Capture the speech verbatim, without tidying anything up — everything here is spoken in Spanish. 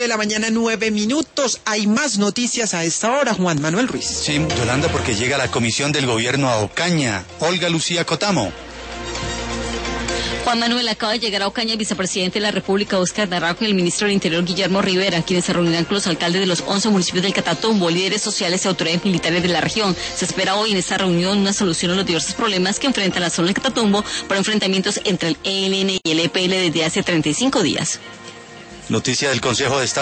De la mañana, nueve minutos. Hay más noticias a esta hora, Juan Manuel Ruiz. Sí, Yolanda, porque llega la comisión del gobierno a Ocaña. Olga Lucía Cotamo. Juan Manuel, acaba de llegar a Ocaña el vicepresidente de la República, Óscar Naranjo, y el ministro del Interior, Guillermo Rivera, quienes se reunirán con los alcaldes de los once municipios del Catatumbo, líderes sociales y autoridades militares de la región. Se espera hoy en esta reunión una solución a los diversos problemas que enfrenta la zona del Catatumbo por enfrentamientos entre el E L N y el E P L desde hace treinta y cinco días. Noticia del Consejo de Estado.